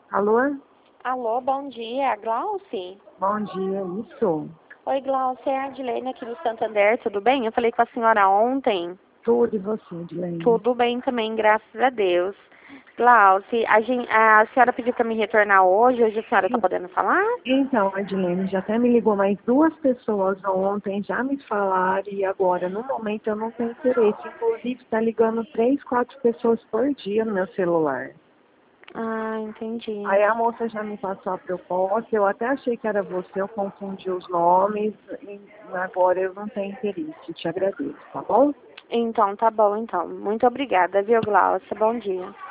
Alô? Alô, bom dia, Glauci? Bom dia, isso. Oi, Glauci, é a Adilene aqui do Santander, tudo bem? Eu falei com a senhora ontem. Tudo e você, Edilene? Tudo bem também, graças a Deus. Glauci, a senhora pediu para me retornar hoje a senhora está podendo falar? Então, Edilene, já até me ligou mais duas pessoas ontem, já me falaram e agora, no momento, eu não tenho interesse. Inclusive, está ligando 3, 4 pessoas por dia no meu celular. Ah, entendi. Aí a moça já me passou a proposta, eu até achei que era você, eu confundi os nomes e agora eu não tenho interesse. Te agradeço, tá bom? Então, tá bom, então. Muito obrigada, viu, Glauci? Bom dia.